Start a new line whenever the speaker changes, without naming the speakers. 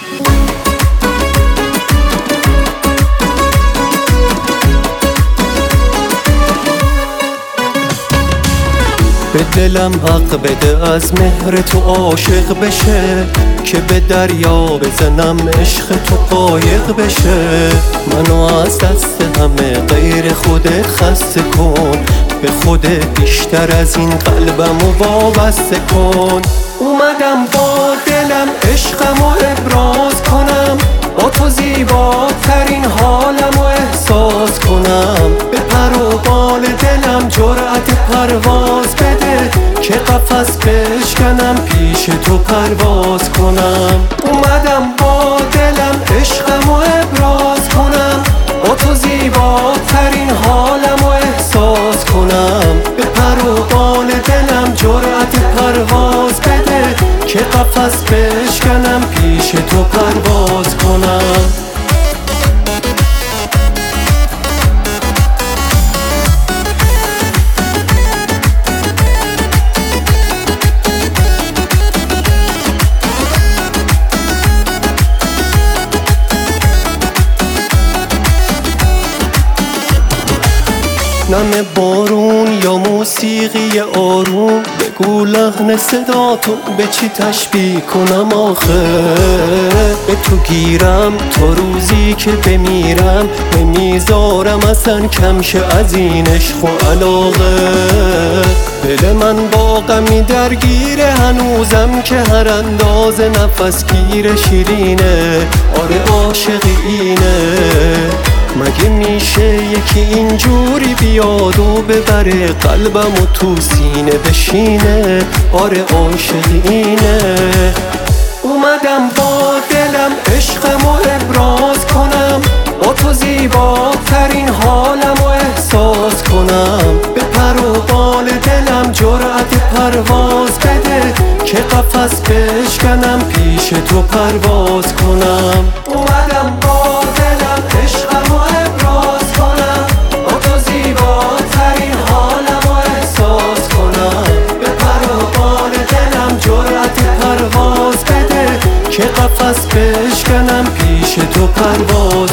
به دلم حق بده از مهر تو عاشق بشه، که به دریا بزنم عشق تو قایق بشه. منو از دست همه غیر خودت خسته کن، به خودت بیشتر از این قلبمو وابسته کن. اومدم با دلم عشقمو ابراز کنم، با تو زیباترین حالمو احساس کنم. به پر و بال دلم جرأت پرواز بده، که قفس بشکنم پیش تو پرواز کنم. اومدم با دلم عشقمو ابراز کنم، با تو زیباترین حالمو احساس کنم. به پر و بال دلم جرأت پرواز بده، که قفس بشکنم پیش تو پرواز کنم. نم بارون یا موسیقی آروم، بگو لحن صداتو به چی تشبیه کنم آخه. به تو گیرم تا روزی که بمیرم، نمیذارم اصلا کم شه از این عشق و علاقه. دل من با غمی درگیره هنوزم، که هر اندازه نفس گیر شیرینه. آره عاشقی اینه، مگه میشه یکی اینجوری بیاد و ببره قلبم و تو سینه بشینه؟ آره عاشق اینه. اومدم با دلم عشقمو ابراز کنم، با تو زیباترین حالمو احساس کنم. به پر و بال دلم جرأت پرواز بده، که قفس بشکنم پیش تو پرواز کنم. اومدم با دلم عشقمو ابراز کنم، با تو زیباترین حالمو احساس کنم. به پر و بال دلم جرأت پرواز بده، که قفس بشکنم پیش تو پرواز